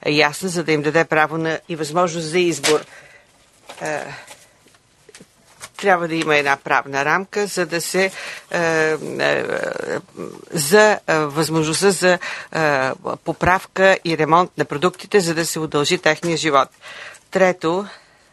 ясна, за да им даде право и възможност за избор. Трябва да има една правна рамка, за да се за възможността за поправка и ремонт на продуктите, за да се удължи техния живот. Трето,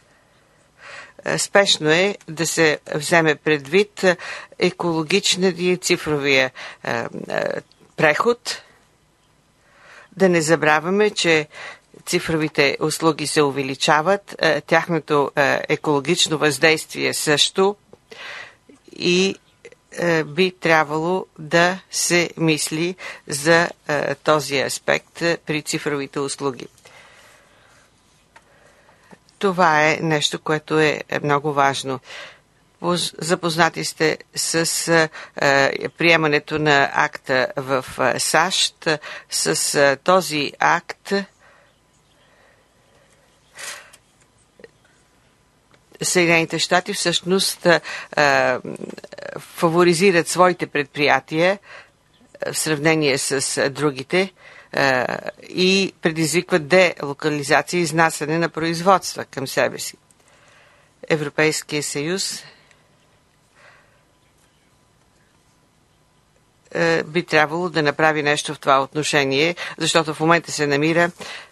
спешно е да се вземе предвид екологичния и цифровия преход. Да не забравяме, че цифровите услуги се увеличават, тяхното екологично въздействие също и би трябвало да се мисли за този аспект при цифровите услуги. Това е нещо, което е много важно. Запознати сте с приемането на акта в САЩ. С този акт Съединените щати всъщност фаворизират своите предприятия в сравнение с другите и предизвикват делокализация и изнасяне на производства към себе си. Европейския съюз би трябвало да направи нещо в това отношение, защото в момента се намира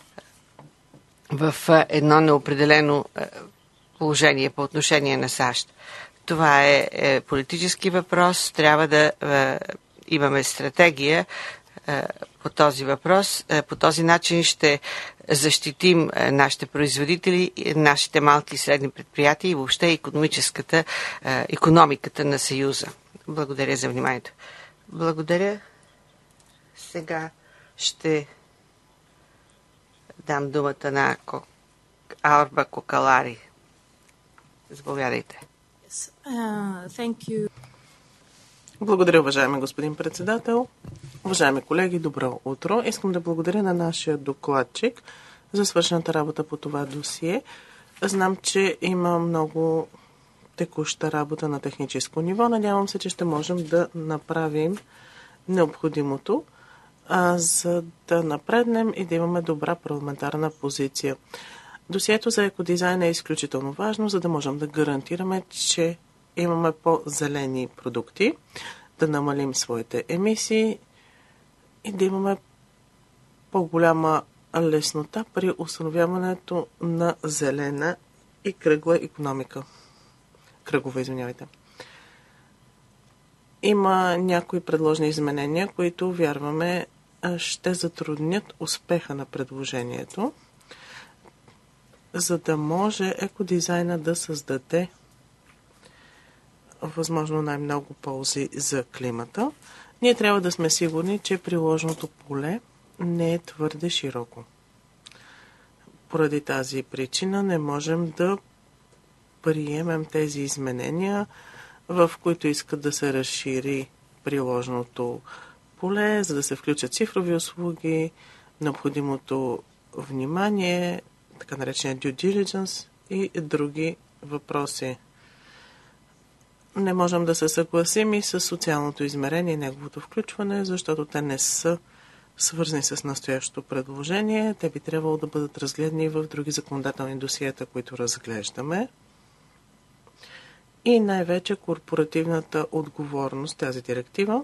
в едно неопределено положение по отношение на САЩ. Това е политически въпрос. Трябва да имаме стратегия по този въпрос. По този начин ще защитим нашите производители, нашите малки и средни предприятия и въобще икономиката на Съюза. Благодаря за вниманието. Благодаря. Сега ще дам думата на Алба Кокалари. Заповядайте. Благодаря, уважаеми господин председател. Уважаеми колеги, добро утро. Искам да благодаря на нашия докладчик за свършената работа по това досие. Знам, че има много текуща работа на техническо ниво. Надявам се, че ще можем да направим необходимото, за да напреднем и да имаме добра парламентарна позиция. Досието за екодизайн е изключително важно, за да можем да гарантираме, че имаме по-зелени продукти, да намалим своите емисии и да имаме по-голяма леснота при установяването на зелена и кръгла икономика. Кръгова, извинявайте. Има някои предложени изменения, които вярваме ще затруднят успеха на предложението, за да може екодизайна да създаде възможно най-много ползи за климата. Ние трябва да сме сигурни, че приложеното поле не е твърде широко. Поради тази причина не можем да приемем тези изменения, в които искат да се разшири приложеното поле, за да се включат цифрови услуги, необходимото внимание, така наречения due diligence и други въпроси. Не можем да се съгласим и с социалното измерение и неговото включване, защото те не са свързани с настоящото предложение. Те би трябвало да бъдат разгледани в други законодателни досиета, които разглеждаме. И най-вече корпоративната отговорност, тази директива.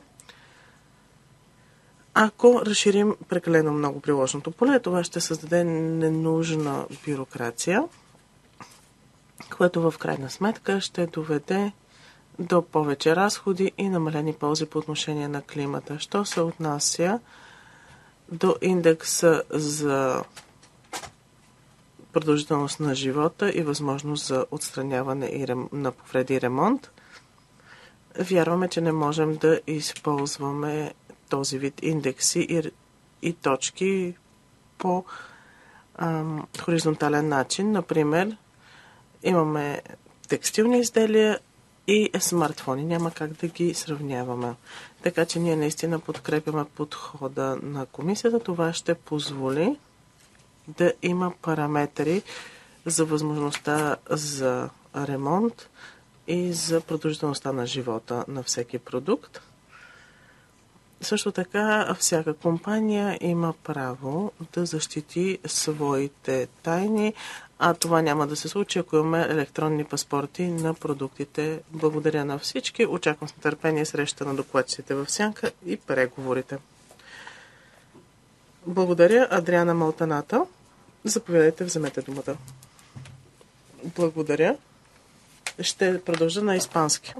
Ако разширим прекалено много приложното поле, това ще създаде ненужна бюрокрация, което в крайна сметка ще доведе до повече разходи и намалени ползи по отношение на климата. Що се отнася до индекса за продължителност на живота и възможност за отстраняване на повреди и ремонт, вярваме, че не можем да използваме този вид индекси и точки по хоризонтален начин. Например, имаме текстилни изделия и смартфони. Няма как да ги сравняваме. Така че ние наистина подкрепяме подхода на комисията. Това ще позволи да има параметри за възможността за ремонт и за продължителността на живота на всеки продукт. Също така, всяка компания има право да защити своите тайни, а това няма да се случи, ако имаме електронни паспорти на продуктите. Благодаря на всички. Очаквам с нетърпение среща на докладчиците в Сянка и преговорите. Благодаря, Адриана Малтаната. Заповядайте, вземете думата. Благодаря. Ще продължа на испански.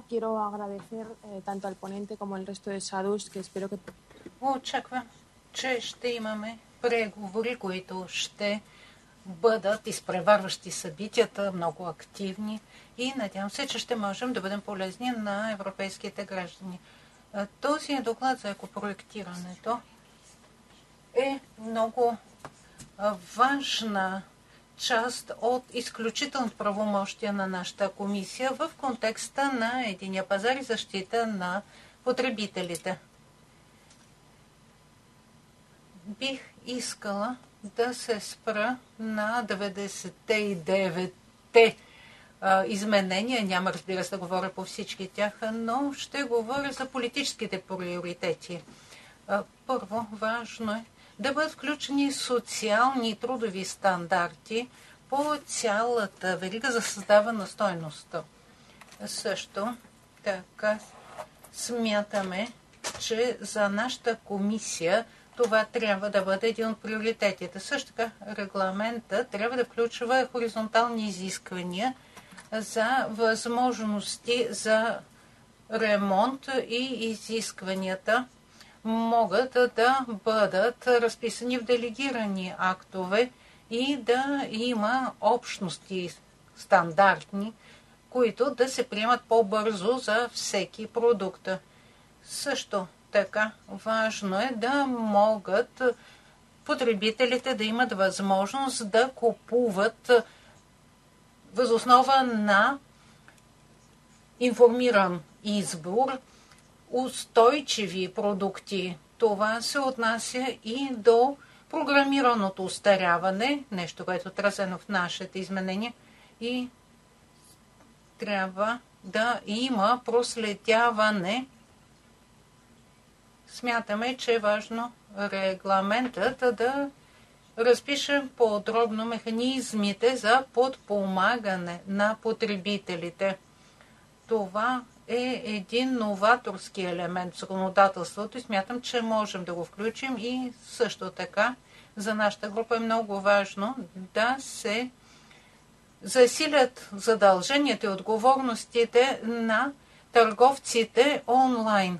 Очаквам, че ще имаме преговори, които ще бъдат изпреварващи събитията, много активни и надявам се, че ще можем да бъдем полезни на европейските граждани. Този доклад за екопроектирането е много важна част от изключителните правомощия на нашата комисия в контекста на единия пазар и защита на потребителите. Бих искала да се спра на 99-те изменения. Няма, разбира се, да говоря по всички тях, но ще говоря за политическите приоритети. Първо, важно е да бъдат включени социални и трудови стандарти по цялата верига за създаване на стойност. Също така смятаме, че за нашата комисия това трябва да бъде един от приоритетите. Също така регламента трябва да включва хоризонтални изисквания за възможности за ремонт и изискванията могат да бъдат разписани в делегирани актове и да има общности стандартни, които да се приемат по-бързо за всеки продукт. Също така важно е да могат потребителите да имат възможност да купуват въз основа на информиран избор устойчиви продукти. Това се отнася и до програмираното устаряване, нещо, което е отразено в нашите изменения, и трябва да има проследяване. Смятаме, че е важно регламентът да разпише подробно механизмите за подпомагане на потребителите. Това е един новаторски елемент в законодателството и смятам, че можем да го включим и също така за нашата група е много важно да се засилят задълженията и отговорностите на търговците онлайн.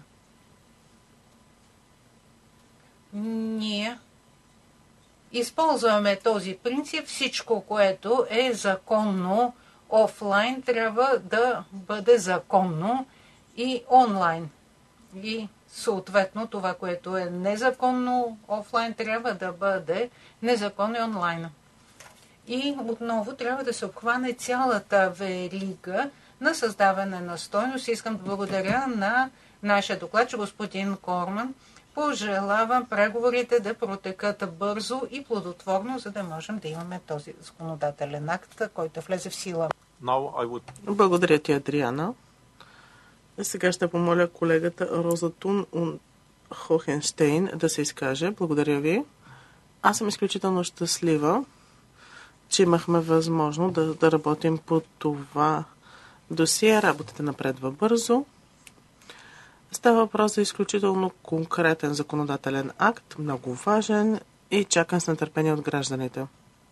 Ние използваме този принцип. Всичко, което е законно офлайн, трябва да бъде законно и онлайн. И съответно това, което е незаконно офлайн, трябва да бъде незаконно и онлайн. И отново трябва да се обхване цялата верига на създаване на стойност. Искам да благодаря на нашия докладчик, господин Корман. Пожелавам преговорите да протекат бързо и плодотворно, за да можем да имаме този законодателен акт, който влезе в сила. Благодаря ти, Адриана. Сега ще помоля колегата Роза Тун Хохенштейн да се изкаже. Благодаря ви. Аз съм изключително щастлива, че имахме възможност да работим по това досие. Работата напредва бързо. Става въпрос за изключително конкретен законодателен акт, много важен и чакан с нетърпение от гражданите.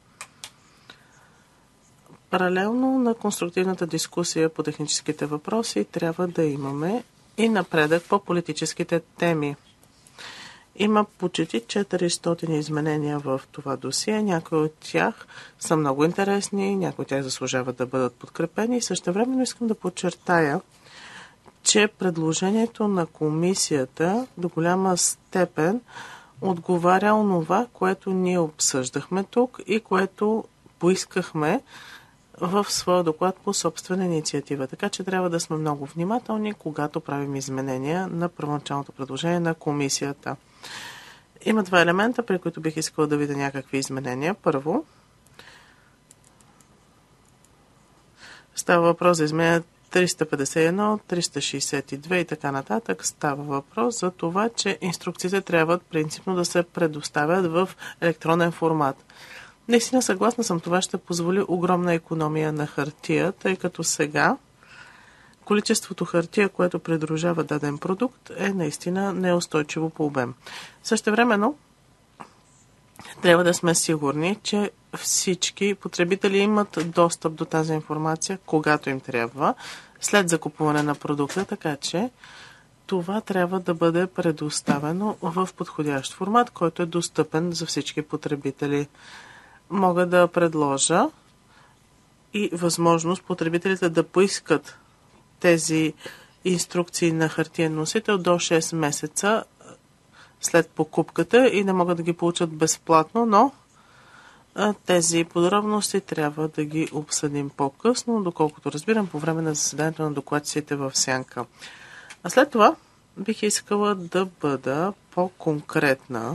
Паралелно на конструктивната дискусия по техническите въпроси трябва да имаме и напредък по политическите теми. Има почти 400 изменения в това досие. Някои от тях са много интересни, някои от тях заслужават да бъдат подкрепени. И същевременно искам да подчертая, че предложението на комисията до голяма степен отговаря онова, което ние обсъждахме тук и което поискахме в своя доклад по собствена инициатива. Така че трябва да сме много внимателни, когато правим изменения на първоначалното предложение на комисията. Има два елемента, при които бих искала да видя някакви изменения. Първо, става въпрос за изменение 351, 362 и така нататък става въпрос за това, че инструкциите трябва принципно да се предоставят в електронен формат. Наистина съгласна съм, това ще позволи огромна икономия на хартия, тъй като сега количеството хартия, което придружава даден продукт, е наистина неустойчиво по обем. Същевременно трябва да сме сигурни, че всички потребители имат достъп до тази информация, когато им трябва, след закупуване на продукта, така че това трябва да бъде предоставено в подходящ формат, който е достъпен за всички потребители. Мога да предложа и възможност потребителите да поискат тези инструкции на хартиен носител до 6 месеца след покупката и не могат да ги получат безплатно, но тези подробности трябва да ги обсъдим по-късно, доколкото разбирам по време на заседанието на докладчиците в Сянка. А след това бих искала да бъда по-конкретна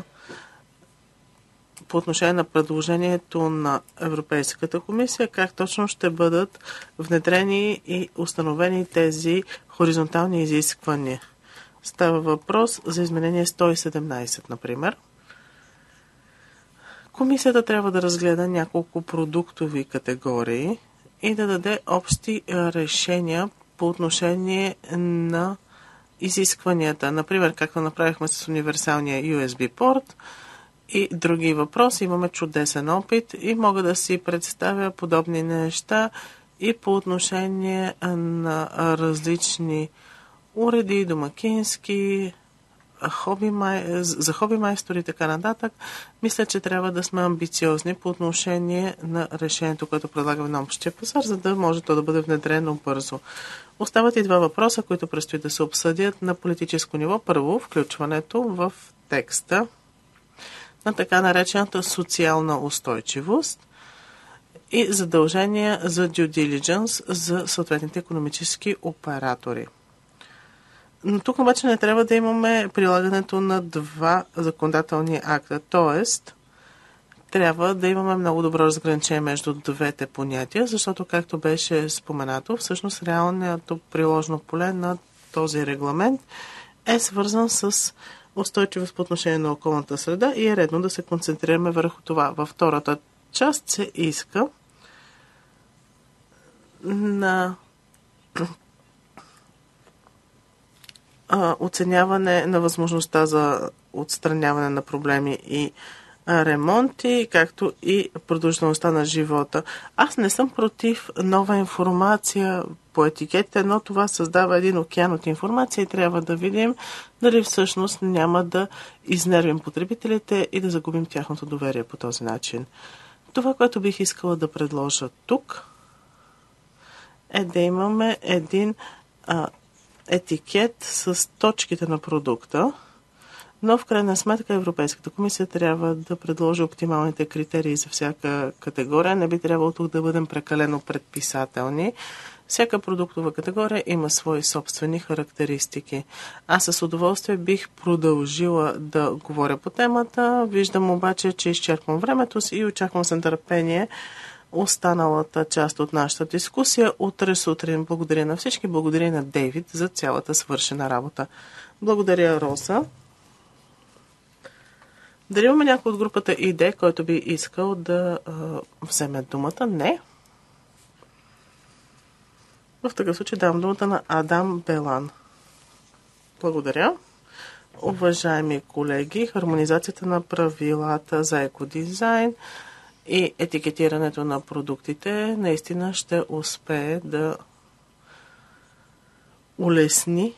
по отношение на предложението на Европейската комисия, как точно ще бъдат внедрени и установени тези хоризонтални изисквания. Става въпрос за изменение 117, например. Комисията трябва да разгледа няколко продуктови категории и да даде общи решения по отношение на изискванията. Например, както направихме с универсалния USB порт и други въпроси. Имаме чудесен опит и мога да си представя подобни неща и по отношение на различни уреди, домакински, за хоби майстори и така нататък. Мисля, че трябва да сме амбициозни по отношение на решението, което предлагаме на общия пазар, за да може то да бъде внедрено бързо. Остават и два въпроса, които предстои да се обсъдят на политическо ниво. Първо, включването в текста на така наречената социална устойчивост и задължения за due diligence за съответните икономически оператори. Но тук обаче не трябва да имаме прилагането на два законодателни акта, т.е. трябва да имаме много добро разграничение между двете понятия, защото, както беше споменато, всъщност реалното приложно поле на този регламент е свързан с устойчивост по отношение на околната среда и е редно да се концентрираме върху това. Във втората част се иска на оценяване на възможността за отстраняване на проблеми и ремонти, както и продължителността на живота. Аз не съм против нова информация по етикетите, но това създава един океан от информация и трябва да видим дали всъщност няма да изнервим потребителите и да загубим тяхното доверие по този начин. Това, което бих искала да предложа тук, е да имаме един етикет с точките на продукта, но в крайна сметка Европейската комисия трябва да предложи оптималните критерии за всяка категория. Не би трябвало тук да бъдем прекалено предписателни. Всяка продуктова категория има свои собствени характеристики. Аз с удоволствие бих продължила да говоря по темата. Виждам обаче, че изчерпвам времето си и очаквам с нетърпение останалата част от нашата дискусия. Утре сутрин благодаря на всички, благодаря на Дейвид за цялата свършена работа. Благодаря, Роза. Дали имаме някой от групата ИД, който би искал да вземе думата? Не. В такъв случай давам думата на Адам Белан. Благодаря. Уважаеми колеги, хармонизацията на правилата за екодизайн и етикетирането на продуктите наистина ще успее да улесни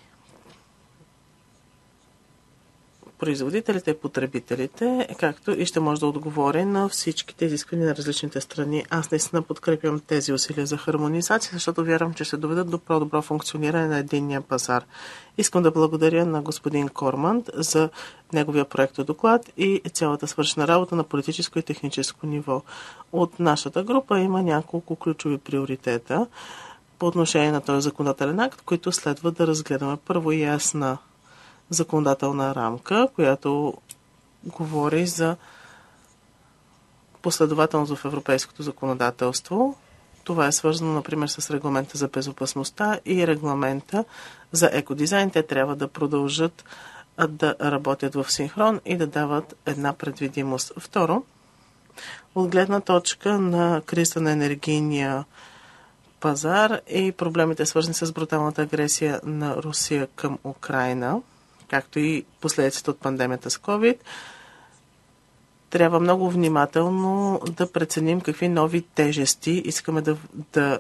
производителите и потребителите, както и ще може да отговори на всичките изисквания на различните страни. Аз наистина подкрепям тези усилия за хармонизация, защото вярвам, че ще доведат до по-добро функциониране на единния пазар. Искам да благодаря на господин Корманд за неговия проектодоклад и цялата свършена работа на политическо и техническо ниво. От нашата група има няколко ключови приоритета по отношение на този законодателен акт, които следва да разгледаме. Първо, ясна законодателна рамка, която говори за последователност в европейското законодателство. Това е свързано, например, с регламента за безопасността и регламента за екодизайн. Те трябва да продължат да работят в синхрон и да дават една предвидимост. Второ, от гледна точка на кризата на енергийния пазар и проблемите, свързани с бруталната агресия на Русия към Украйна, както и последиците от пандемията с COVID, трябва много внимателно да преценим какви нови тежести искаме да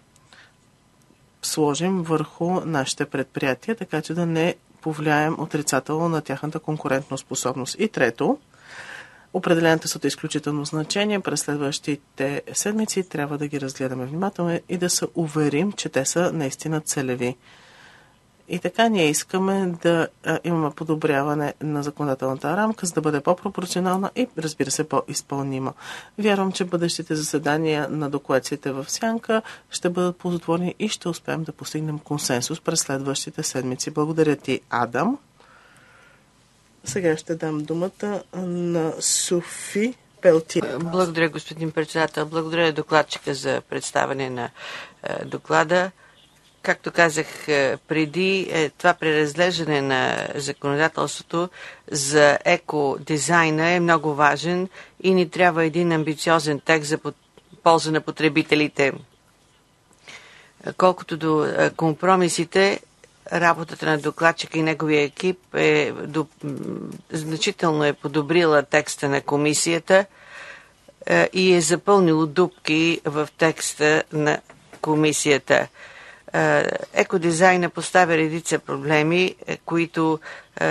сложим върху нашите предприятия, така че да не повлияем отрицателно на тяхната конкурентоспособност. И трето, определените са от изключително значение. През следващите седмици трябва да ги разгледаме внимателно и да се уверим, че те са наистина целеви. И така ние искаме да имаме подобряване на законодателната рамка, за да бъде по-пропорционална и, разбира се, по-изпълнима. Вярвам, че бъдещите заседания на докладците в Сянка ще бъдат ползотворни и ще успеем да постигнем консенсус през следващите седмици. Благодаря ти, Адам. Сега ще дам думата на Софи Пелти. Благодаря, господин председател. Благодаря докладчика за представяне на доклада. Както казах преди, това преразглеждане на законодателството за екодизайна е много важен и ни трябва един амбициозен текст за полза на потребителите. Колкото до компромисите, работата на докладчика и неговия екип значително е подобрила текста на комисията и е запълнило дупки в текста на комисията. Екодизайна поставя редица проблеми, които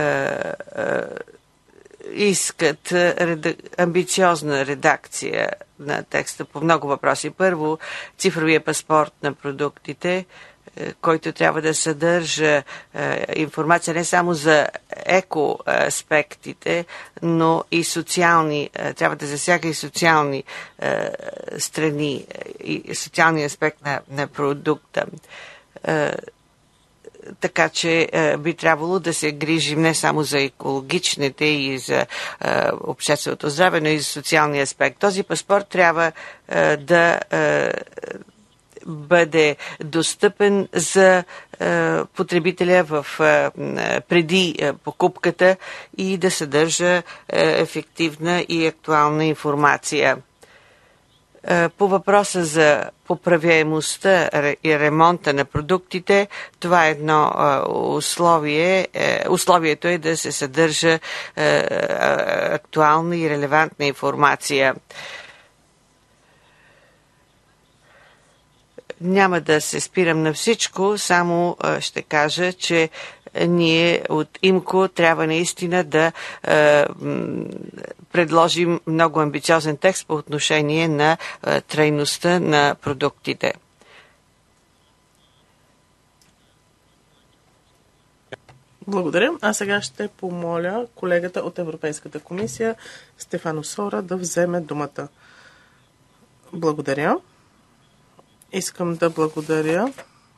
искат амбициозна редакция на текста по много въпроси. Първо, цифровия паспорт на продуктите, който трябва да съдържа информация не само за еко-аспектите, но и социални, трябва да засяга и социални страни, и социалния аспект на продукта. Така че би трябвало да се грижим не само за екологичните и за общественото здраве, но и за социалния аспект. Този паспорт трябва да бъде достъпен за потребителя преди покупката и да съдържа ефективна и актуална информация. По въпроса за поправяемостта и ремонта на продуктите, това е едно условие. Условието е да се съдържа актуална и релевантна информация. Няма да се спирам на всичко, само ще кажа, че ние от ИМКО трябва наистина да предложим много амбициозен текст по отношение на трайността на продуктите. Благодаря. А сега ще помоля колегата от Европейската комисия Стефано Сора да вземе думата. Благодаря. Искам да благодаря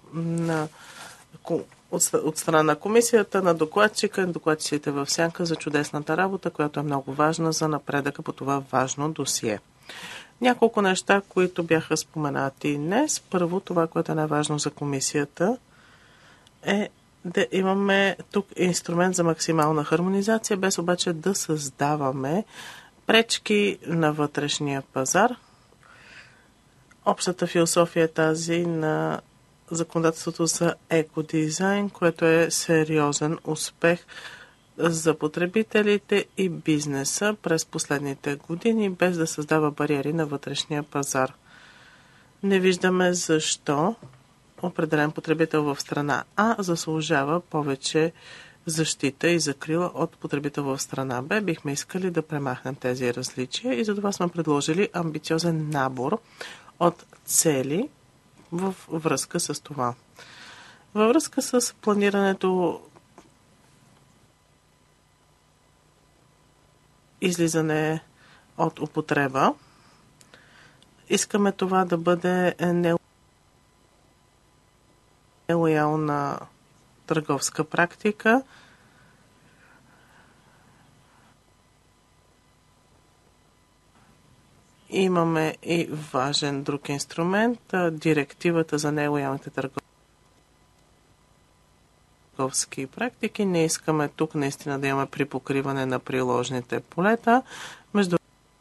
от страна на комисията, на докладчика и докладчиците в Сянка за чудесната работа, която е много важна за напредъка по това важно досие. Няколко неща, които бяха споменати днес. Първо, това, което е най-важно за комисията, е да имаме тук инструмент за максимална хармонизация, без обаче да създаваме пречки на вътрешния пазар. Общата философия е тази на законодателството за екодизайн, което е сериозен успех за потребителите и бизнеса през последните години, без да създава бариери на вътрешния пазар. Не виждаме защо определен потребител в страна А заслужава повече защита и закрила от потребител в страна Б. Бихме искали да премахнем тези различия и затова сме предложили амбициозен набор от цели във връзка с това. Във връзка с планирането излизане от употреба, искаме това да бъде нелоялна търговска практика. Имаме и важен друг инструмент, директивата за нелоялните търговски практики. Не искаме тук наистина да имаме припокриване на приложните полета между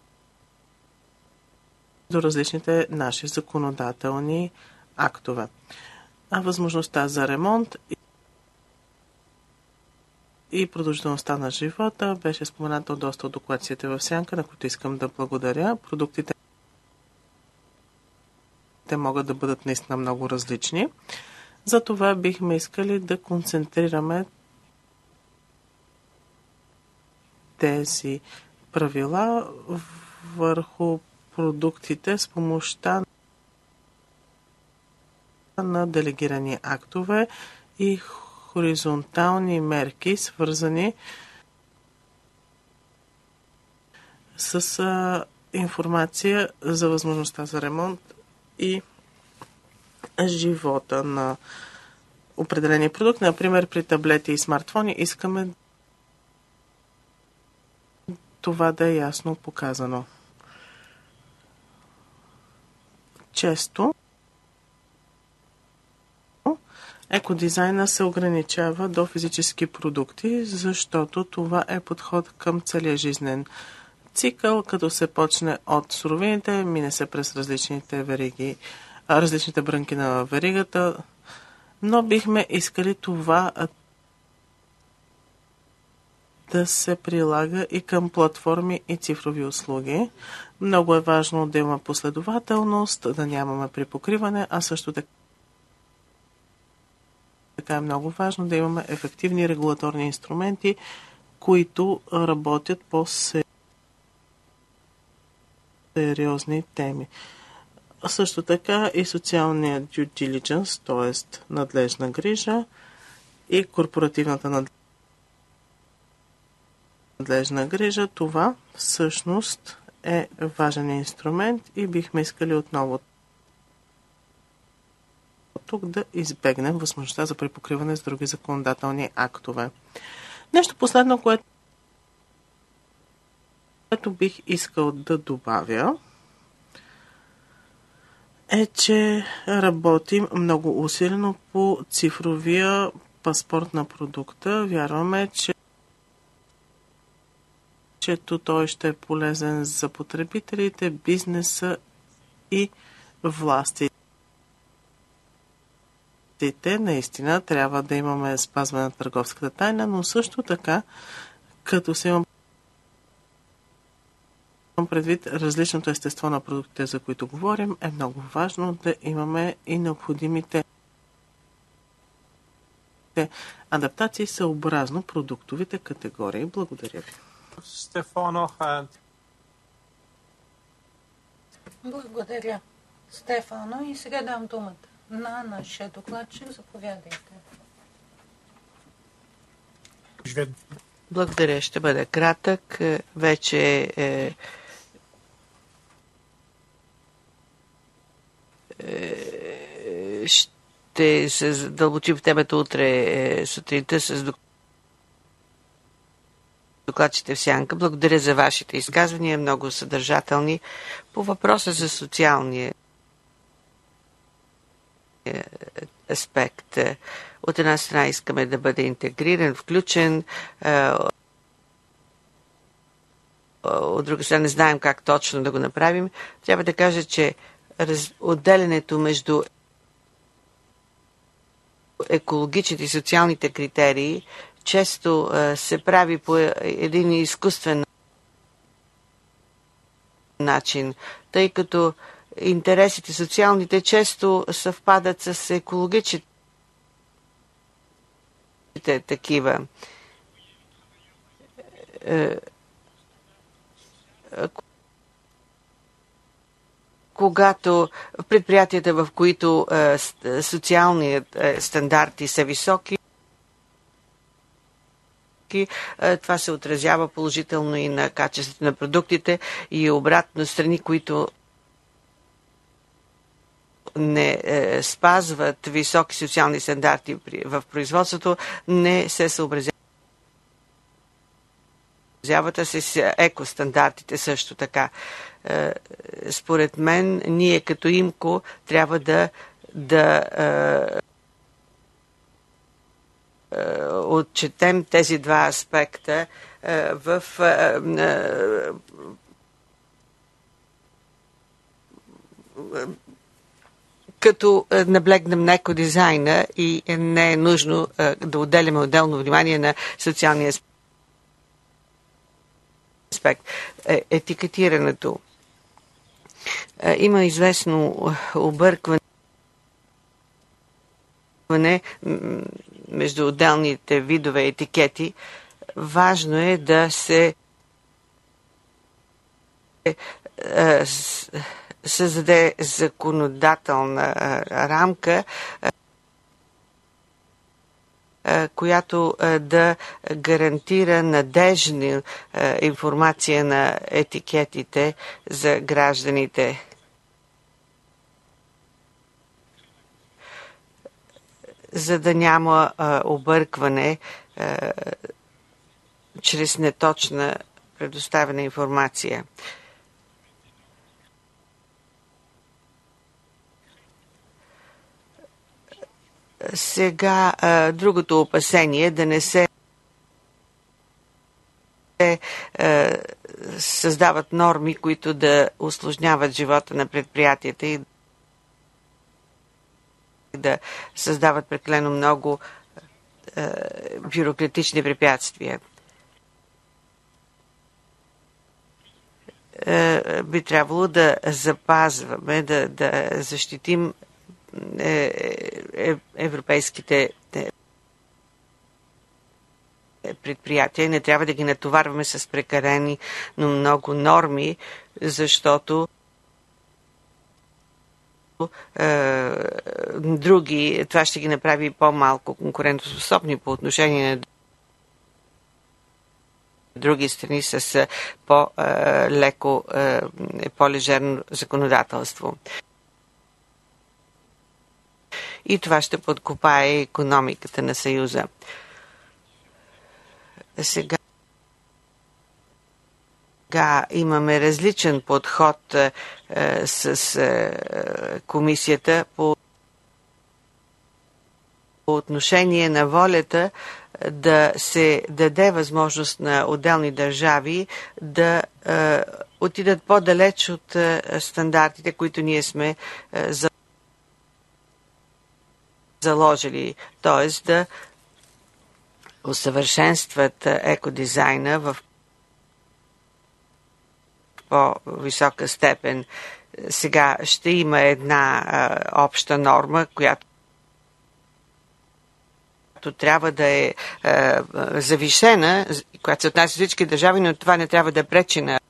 различните наши законодателни актове. А възможността за ремонт и продължителността на живота беше спомената от доста от докладците в сянка, на които искам да благодаря. Продуктите могат да бъдат наистина много различни. Затова бихме искали да концентрираме тези правила върху продуктите с помощта на делегирани актове и хоризонтални мерки, свързани с информация за възможността за ремонт и живота на определени продукти. Например, при таблети и смартфони искаме това да е ясно показано. Често екодизайна се ограничава до физически продукти, защото това е подход към целия жизнен цикъл, като се почне от суровините, мине се през различните вериги, различните брънки на веригата, но бихме искали това да се прилага и към платформи и цифрови услуги. Много е важно да има последователност, да нямаме припокриване, а също така е много важно да имаме ефективни регулаторни инструменти, които работят по сериозни теми. Също така и социалният due diligence, т.е. надлежна грижа и корпоративната надлежна грижа, това всъщност е важен инструмент и бихме искали отново тук да избегнем възможността за припокриване с други законодателни актове. Нещо последно, което бих искал да добавя, е, че работим много усилено по цифровия паспорт на продукта. Вярваме, че той ще е полезен за потребителите, бизнеса и властите. Наистина трябва да имаме спазване на търговската тайна, но също така, като се имам предвид различното естество на продуктите, за които говорим, е много важно да имаме и необходимите адаптации съобразно продуктовите категории. Благодаря ви. Благодаря, Стефано. И сега дам думата на нашия докладчик. Заповядайте. Благодаря, ще бъда кратък. Вече ще се задълбочим в темата утре сутринта с докладчите в сянка. Благодаря за вашите изказвания, много съдържателни. По въпроса за социалния аспект. От една страна искаме да бъде интегриран, включен, от друга страна не знаем как точно да го направим. Трябва да кажа, че отделянето между екологичните и социалните критерии често се прави по един изкуствен начин, тъй като интересите социалните често съвпадат с екологичните такива. Когато в предприятията, в които социалният стандарти са високи, това се отразява положително и на качеството на продуктите и обратно страни, които не спазват високи социални стандарти в производството, не се съобразяват съобразяват с екостандартите също така. Според мен, ние като ИМКО трябва да отчетем тези два аспекта в като наблегнем на екодизайна и не е нужно да отделяме отделно внимание на социалния аспект. Етикетирането. Има известно объркване между отделните видове етикети. Важно е да се създаде законодателна рамка, която да гарантира надежна информация на етикетите за гражданите. За да няма объркване чрез неточна предоставена информация. Сега другото опасение да не се създават норми, които да усложняват живота на предприятията и да създават прекалено много бюрократични препятствия. Би трябвало да запазваме, да защитим европейските предприятия. Не трябва да ги натоварваме с прекалени, но много норми, защото други, това ще ги направи по-малко конкурентоспособни по отношение на други страни с по-леко, по-лежерно законодателство. И това ще подкопае икономиката на Съюза. Сега имаме различен подход с комисията по отношение на волята да се даде възможност на отделни държави да отидат по-далеч от стандартите, които ние сме заложили, т.е. да усъвършенстват екодизайна в по-висока степен. Сега ще има една обща норма, която трябва да е завишена, която се отнася всички държави, но това не трябва да пречи на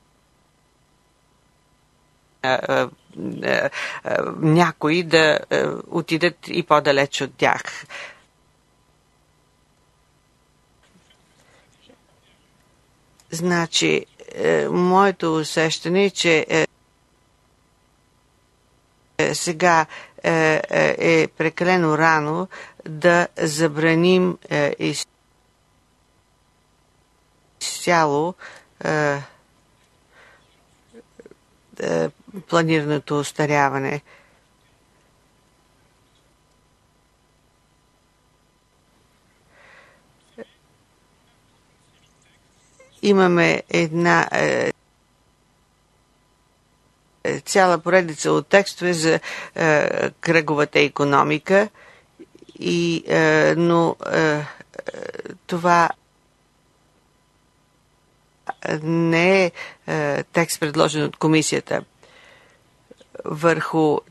някои да отидат и по-далеч от тях. Значи, моето усещане е, че сега е прекалено рано да забраним изцяло планираното остаряване. Имаме една цяла поредица от текстове за кръговата икономика, но това не е текст предложен от комисията. Върху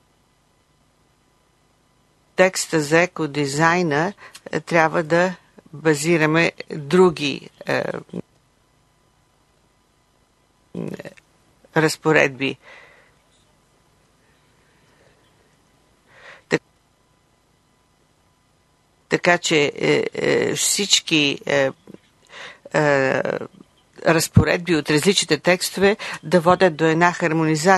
текста за екодизайна трябва да базираме други разпоредби. Така че всички разпоредби от различните текстове да водят до една хармонизация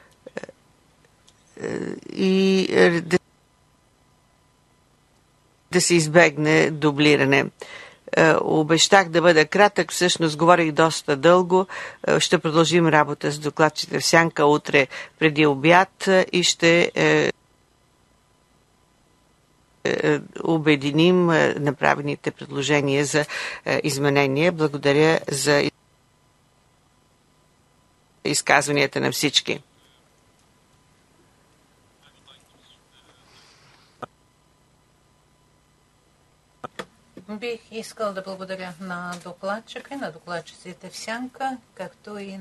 и да да се избегне дублиране. Обещах да бъда кратък, всъщност говорих доста дълго. Ще продължим работа с докладчите в сянка утре преди обяд и ще обединим направените предложения за изменения. Благодаря за изказванията на всички. Бих искал да благодаря на докладчика и на докладчиците в сянка, както и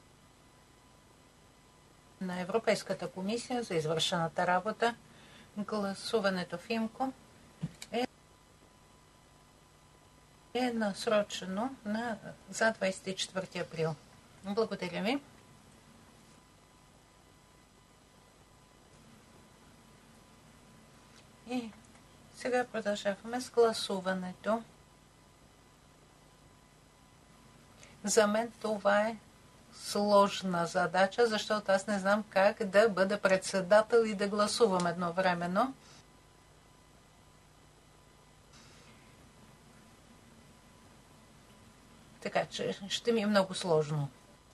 на Европейската комисия за извършената работа. Гласуването в ИМКО е насрочено за 24 април. Благодаря ви. И сега продължаваме с гласуването. За мен това е сложна задача, защото аз не знам как да бъда председател и да гласувам едновременно. Така че ще ми е много сложно.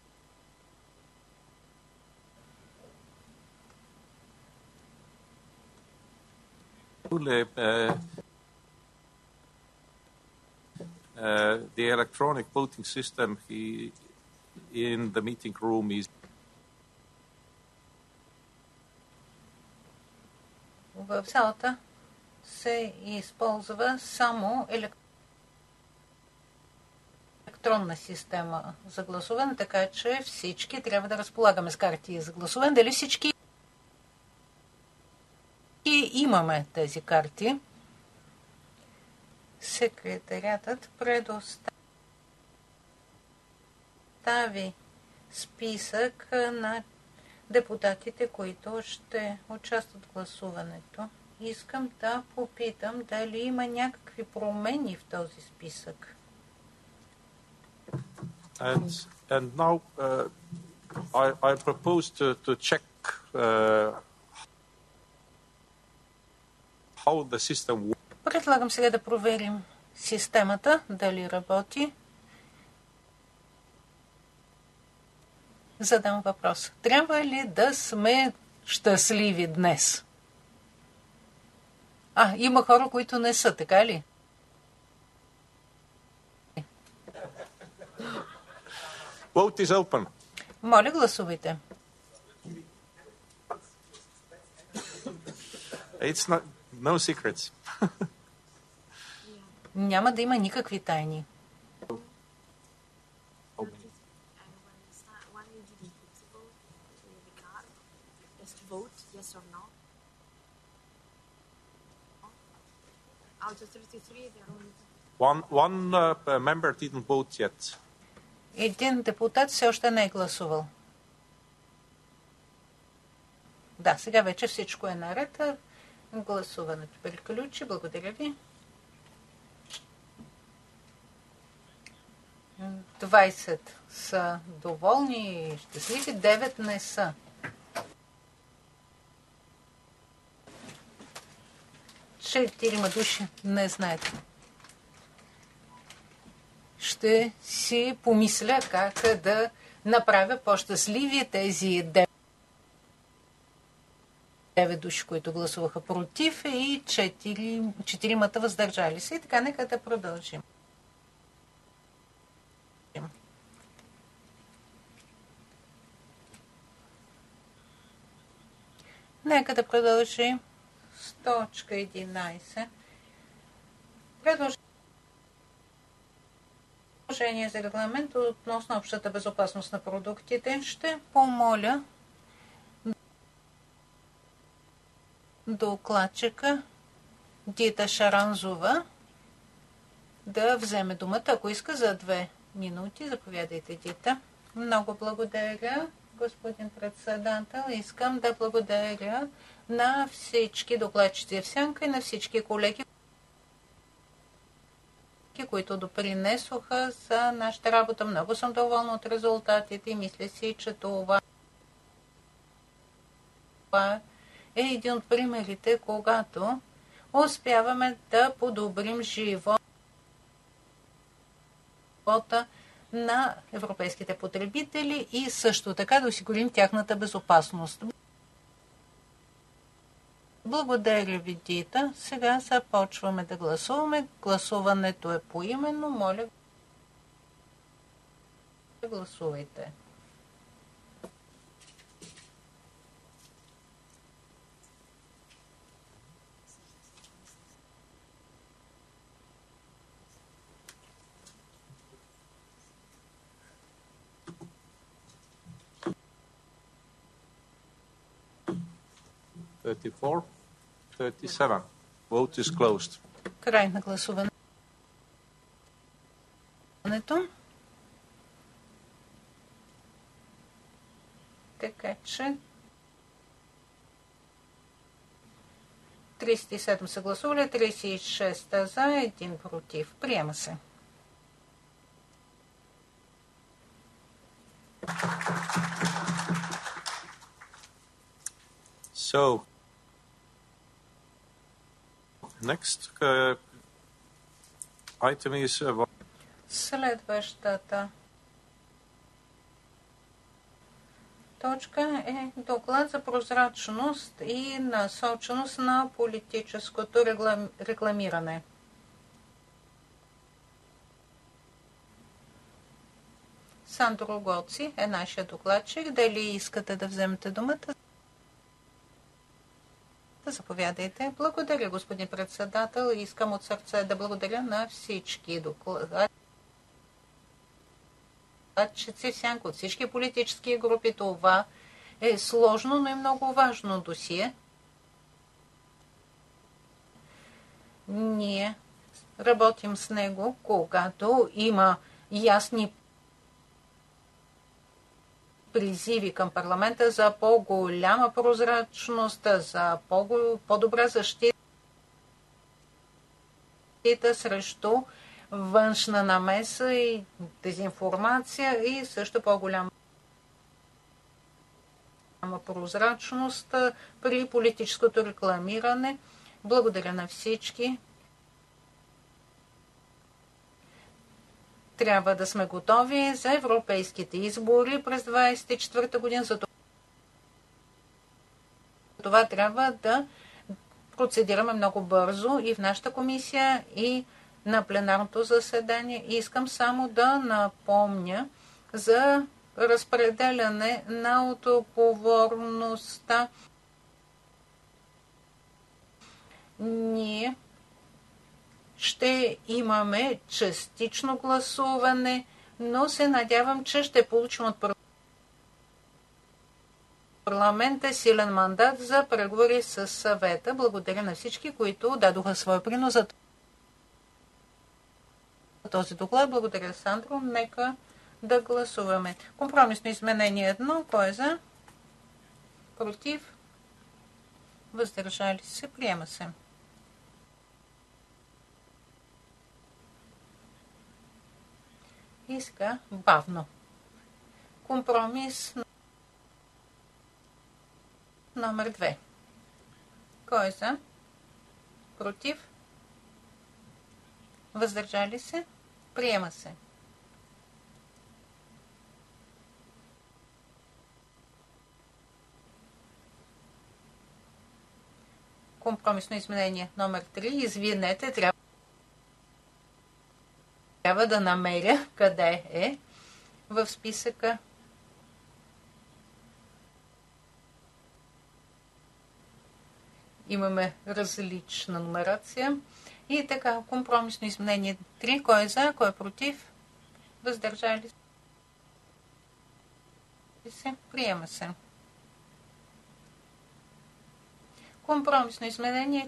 The electronic voting system in the meeting room is. В залата се използва само електронна система за гласуване, така че всички трябва да разполагаме с карти за гласуване. Дали всички имаме тези карти? Секретариатът предостави списък на депутатите, които ще участват в гласуването. Искам да попитам дали има някакви промени в този списък. And now I propose to check how the system works. Предлагам сега да проверим системата, дали работи. Задам въпрос. Трябва ли да сме щастливи днес? Има хора, които не са, така ли? Vote is open. Моля, гласувайте. It's not, no secrets. Няма да има никакви тайни. One member didn't vote yet. Един депутат все още не е гласувал. Да, сега вече всичко е наред. Гласуването приключи. Благодаря ви. 20 са доволни и щастливи, 9 не са. Четирима души не знаят. Ще си помисля как да направя по-щастливи тези 9 души, които гласуваха против и 4 въздържали се. И така, нека да продължим. Нека да продължим с точка 11. Предложение за регламент относно общата безопасност на продуктите. Ще помоля докладчика Дита Шаранзова да вземе думата, ако иска, за 2 минути. Заповядайте, Дита. Много благодаря, господин председател. Искам да благодаря на всички докладчици в сянка и на всички колеги, които допринесоха за нашата работа. Много съм доволна от резултатите и мисля си, че това е един от примерите, когато успяваме да подобрим живота на европейските потребители и също така да осигурим тяхната безопасност. Благодаря ви, Дита. Сега започваме да гласуваме. Гласуването е поименно. Моля, гласувайте. Thirty-four, 37. Vote is closed. Край на гласуването. Така че 37 са гласували, 36 за, 1 против. Приема се. So, next item is Следващата точка е доклад за прозрачност и насоченост на политическото рекламиране. Сандро Гоци е нашия докладчик. Дали искате да вземете думата? Заповядайте. Благодаря, господин председател. Искам от сърце да благодаря на всички докладчици в сянка от всички политически групи. Това е сложно, но и много важно досие. Ние работим с него, когато има ясни призиви към парламента за по-голяма прозрачност, за по-добра защита срещу външна намеса и дезинформация и също по-голяма прозрачност при политическото рекламиране. Благодаря на всички. Трябва да сме готови за европейските избори през 2024 година. За това трябва да процедираме много бързо и в нашата комисия, и на пленарното заседание. Искам само да напомня за разпределяне на отговорността. Ние ще имаме частично гласуване, но се надявам, че ще получим от парламента силен мандат за преговори с съвета. Благодаря на всички, които дадоха своя принос за този доклад. Благодаря, Сандро. Нека да гласуваме. Компромисно изменение 1. Кой е за? Против? Въздържали се? Приема се. И сега бавно. Компромис номер 2. Кой е за? Против? Въздържали се? Приема се. Компромисно изменение номер 3. Извинете, трябва да намеря къде е в списъка. Имаме различна номерация. И така, компромисно изменение 3. Кой е за, кой е против? Въздържали се? Приема се. Компромисно изменение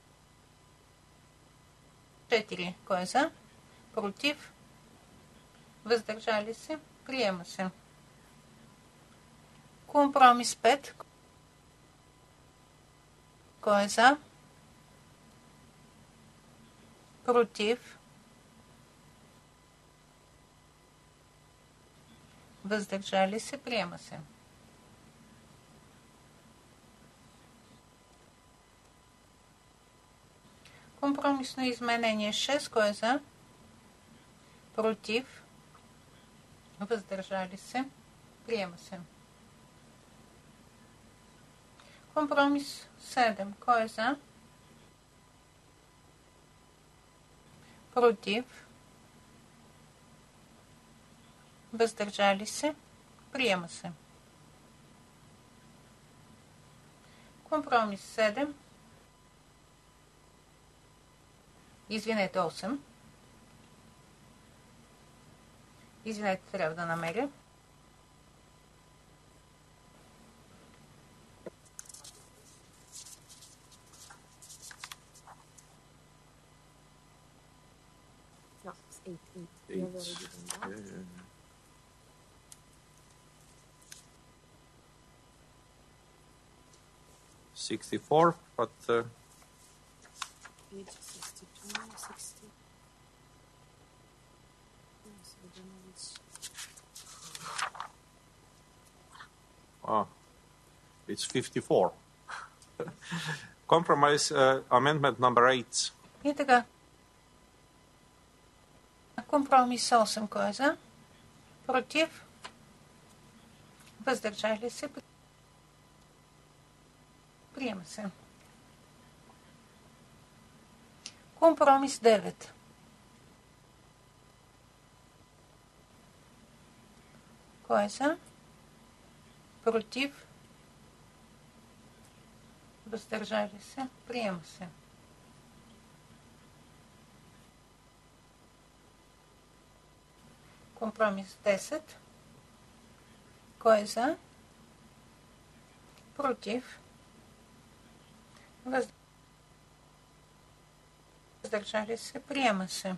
4. Кой е за? Против? Въздържали се? Приема се. Компромис 5. Кой е за? Против? Въздържали се? Приема се. Компромисно изменение 6. Кой е за? Против? Въздържали се? Приема се. Компромис 7. Кой е за? Против? Въздържали се? Приема се. Компромис 7. Извинете, 8. Извинете, трябва да намеря. No, it's 8, 8. Eight. You have already done that. Yeah. 64, but Page 62, 60. Yes, I don't know which. it's 54. Compromise amendment number 8. И така. Компромис 8. Кой е за? Против? Въздържали се? Приема се. Компромис 9. Кой е за? Против? Въздържали се? Приема се. Компромис 10. Кой е за? Против? Въздържали се? Приема се.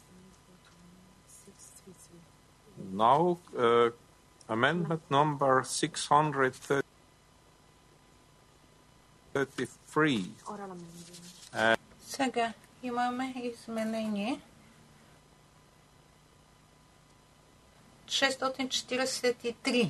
Now, amendment number 633. Oral amendment. Сега имаме изменение 643.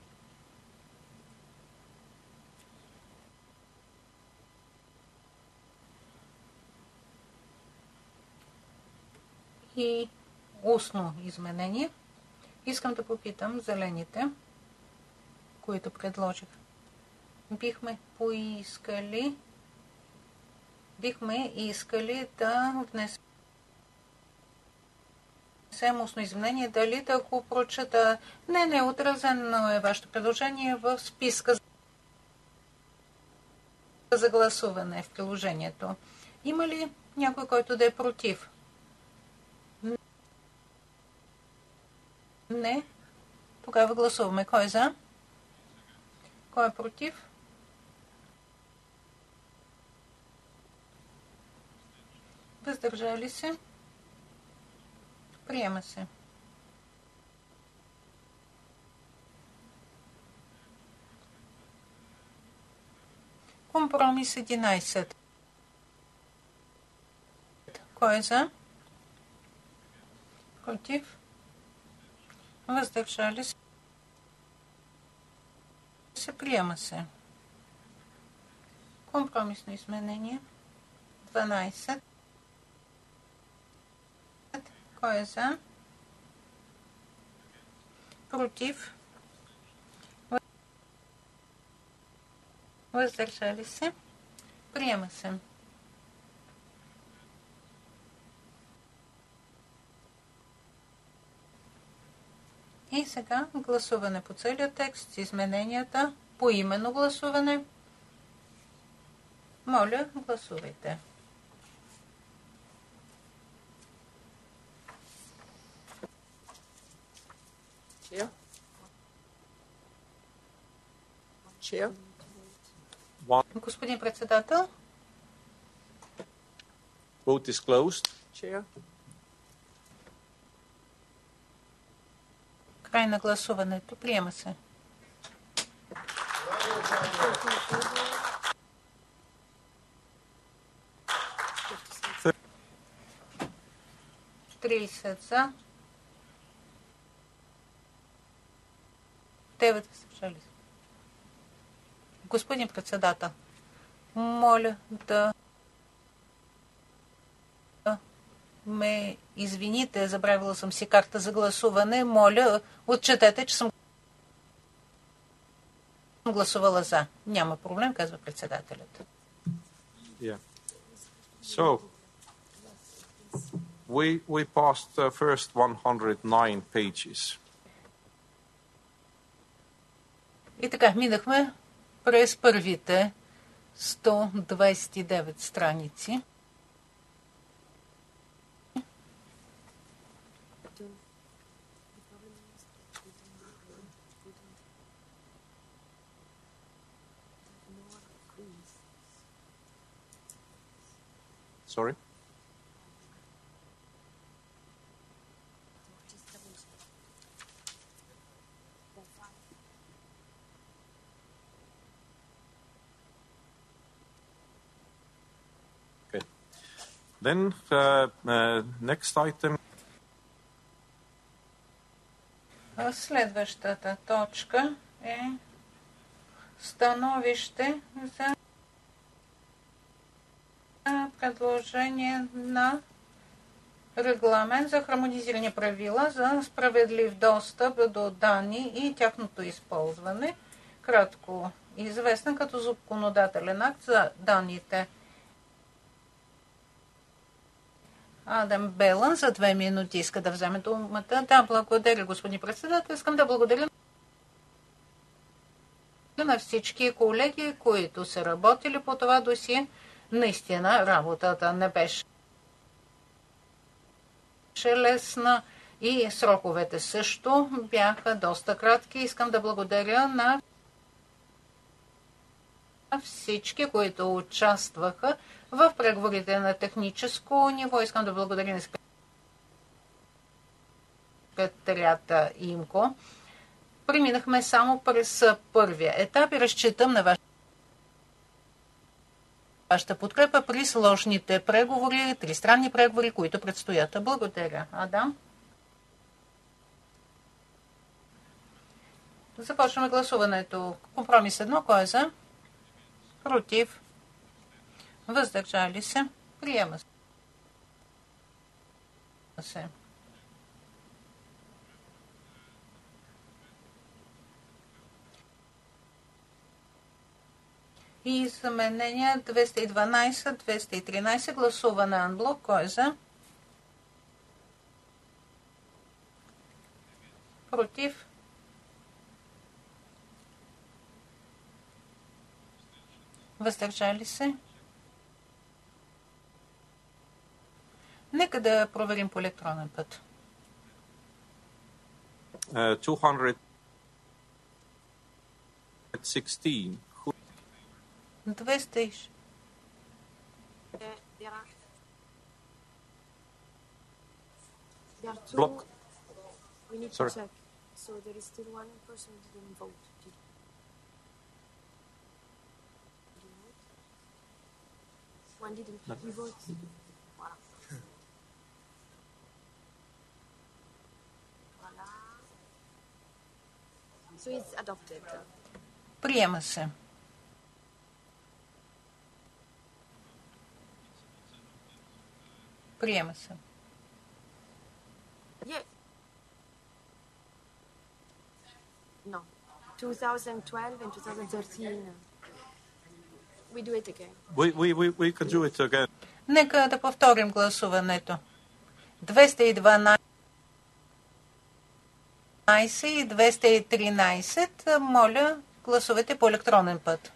И устно изменение. Искам да попитам зелените, които предложих. Бихме искали да внесем устно изменение. Дали да го прочета? Не, отразено е вашето предложение в списка за гласуване в приложението. Има ли някой, който да е против? Не. Тогава гласуваме. Кой е за? Кой е против? Въздържали се? Приема се. Компромис 11. Кой е за? Против? Въздържали се? Приема се. Компромисно изменение 12. Кой е за? Против? Въздържали се? Приема се. И сега гласуване по целия текст с измененията. По именно гласуване. Моля, гласувайте. Chair. Господин председател. Vote is closed. Chair. Край на гласуването. Приема се. Тридесет за. 9 въздържали се. Господин председател, моля да ме извините, забравила съм си карта за гласуване. Моля, отчетете, че съм гласувала за. Няма проблем, казва председателят. Yeah. So, we passed the first 109 pages. И така, минахме през първите 129 страници. Sorry? Okay. Then next item. Следващата точка е становище за предложение на регламент за хармонизирани правила за справедлив достъп до данни и тяхното използване, кратко известен като законодателен акт за данните. Адам Белан за 2 минути иска да вземе думата. Да, благодаря, господин председател. Искам да благодаря на всички колеги, които са работили по това досие. Наистина работата не беше лесна и сроковете също бяха доста кратки. Искам да благодаря на всички, които участваха в преговорите на техническо ниво. Искам да благодаря на секретарията ИМКО. Преминахме само през първия етап и разчитам на вашата подкрепа при сложните преговори, тристранни преговори, които предстоят. Благодаря. Адам? Започваме гласуването. Компромис 1. Кой е за? Против? Въздържали се? Приема се. И изменения 212, 213, гласуване анблок. Кой е за? Против? Въздържали се? Нека да проверим по електронен път. 216. 200. There are two. Block. We need Sorry. to check. So there is still one person who didn't vote. Did you vote? One didn't. No. We vote. Voilà. Voilà. So it's adopted. Приема се. Приема се. Yeah. No. 2012 and 2013. We do it again. We can do it again. Нека да повторим гласуването. 212 и 213. Моля, гласувайте по електронен път.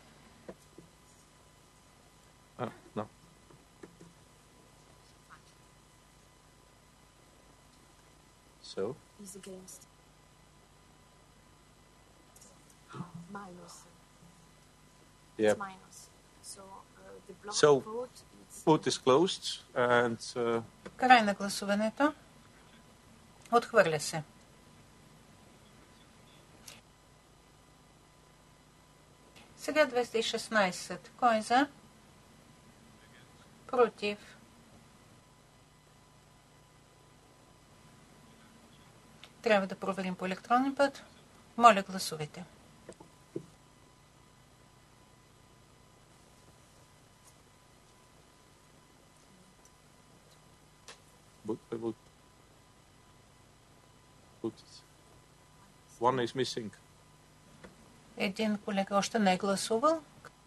No. So, Is against. Minus. yeah. It's minus. So the block So, vote is vote is closed and Край на гласуването. Отхвърля се. Сега 216. Кой е за? Против. Трябва да проверим по електронен път. Моля, гласувайте. One is missing. Един колега още не е гласувал.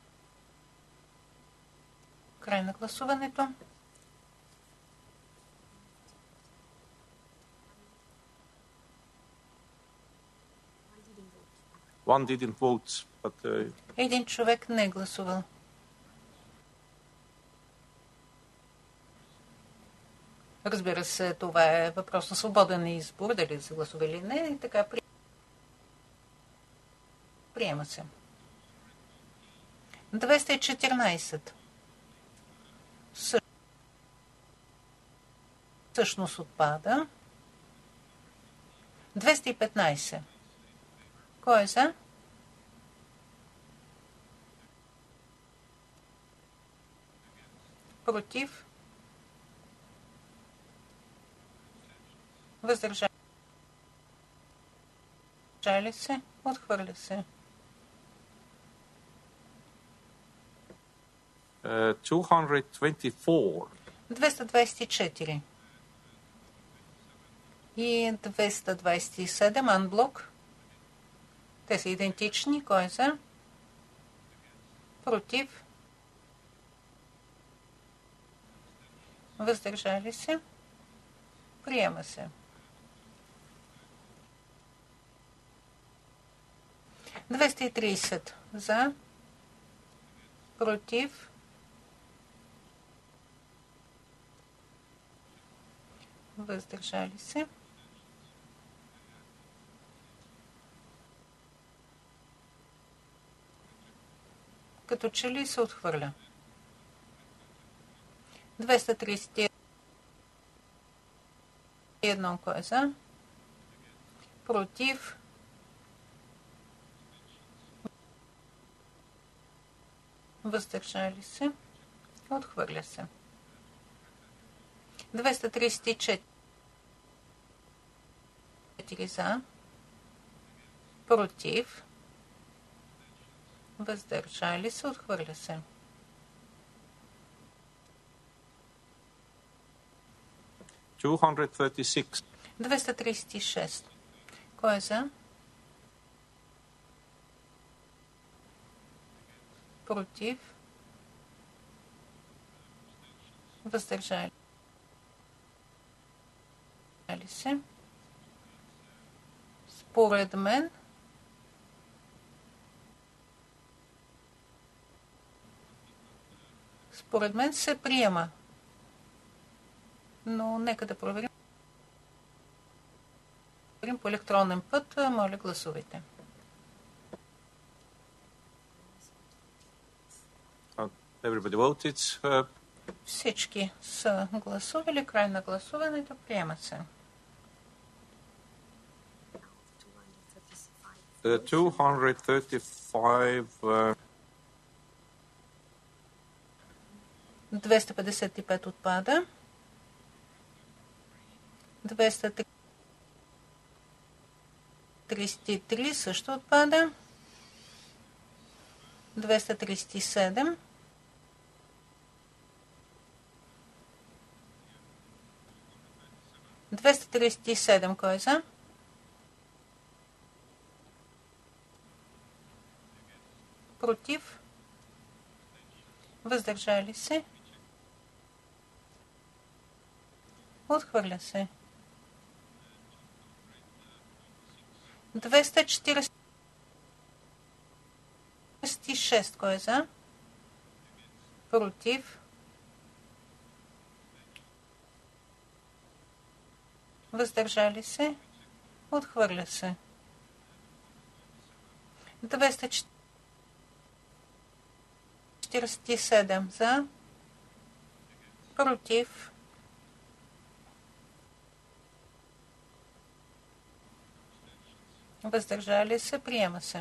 Край на гласуването. One didn't vote, but... Един човек не е гласувал. Разбира се, това е въпрос на свободен избор, дали да се гласува или не, и така приема се. 214. Всъщност отпада. 215. Кой е за? Против? Въздържали се? Отхвърля се. 224. 224 и 227 анблок. Те са идентични. Кой е за? Против? Въздържали се? Приема се. 230 за, против, въздържали се. Като че ли се отхвърля. 231 кой е за, против, въздържали се, отхвърля се. 234 за, против, въздържали се, отхвърля се. 236. 236. Кой е за? Против, въздържали се. Според мен се приема. Но нека да проверим по електронен път. Моля, гласувайте. Everybody voted. Всички са гласували. Край на гласуването. Приема се. 235. 255 отпада. 233 също отпада. 237. 237 кой е за? Против? Въздържали се? Отхвърля се. 246 кой е за? Против? Въздържали се? Отхвърля се. 247 за? Против? Въздържали се? Приема се.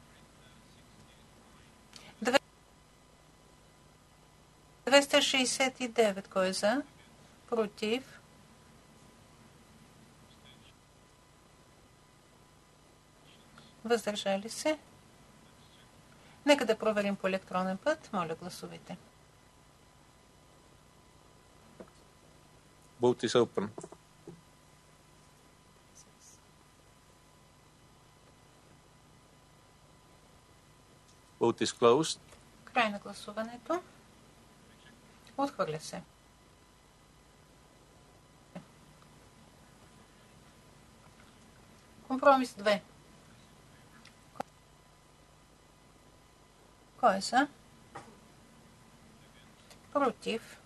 269 кой е за? Против? Въздържали се? Нека да проверим по електронен път. Моля, гласувайте. Vote is open. Vote is closed. Край на гласуването. Отхвърля се. Компромис 2. Кой е за? Против.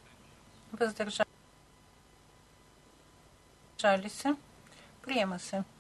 Въздържали се. Приема се.